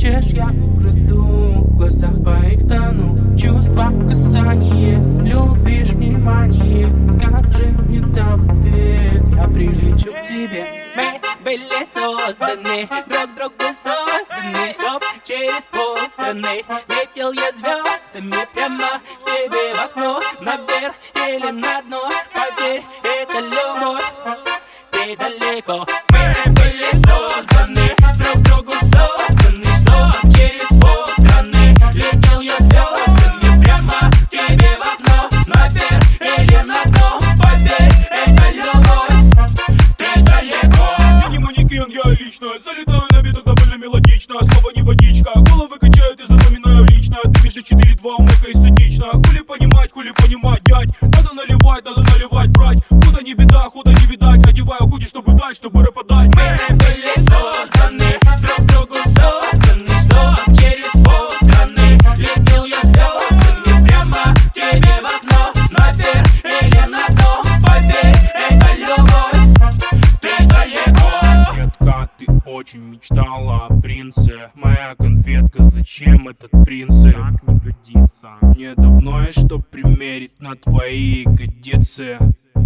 Хочешь, я украду, в глазах твоих тону. Чувства, касание, любишь внимание. Скажи мне да в ответ, я прилечу к тебе. Мы были созданы, друг другу созданы, чтоб через полстраны летел я звездами прямо к тебе в окно, наверх или на дно. Поверь, это любовь, ты далеко. Мы были созданы, друг другу созданы, чтоб через полстраны летел я звездами прямо к тебе в окно, наверх или на дно. Поверь, это любовь, ты далеко. Я не манекен, я лично залетаю на битах довольно мелодично. Слово не водичка, головы качают и запоминаю лично. Ты пишешь 4-2, умыка эстетично. Хули понимать, дядь. Надо наливать, брать. Худо не беда, худо не видать. Одеваю худи, чтобы дать, чтобы рэп подать. Мы были созданы, друг другу созданы, чтоб через полстраны летел я звездами прямо к тебе в окно, наверх или на дно. Поверь, это любовь, ты далеко. Детка, ты очень мечтала о принце. Моя конфетка, зачем этот принцип? Так не годится. Мне давно есть что примерить на твои ягодицы.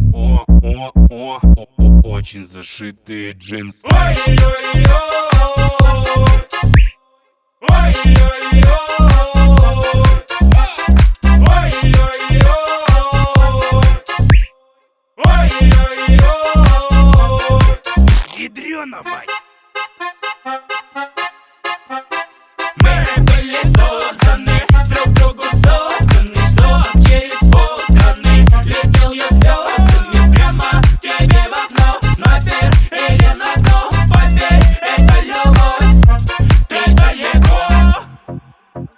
Очень зашитые джинсы. Ой-ой-ой, Ядрёна, мать!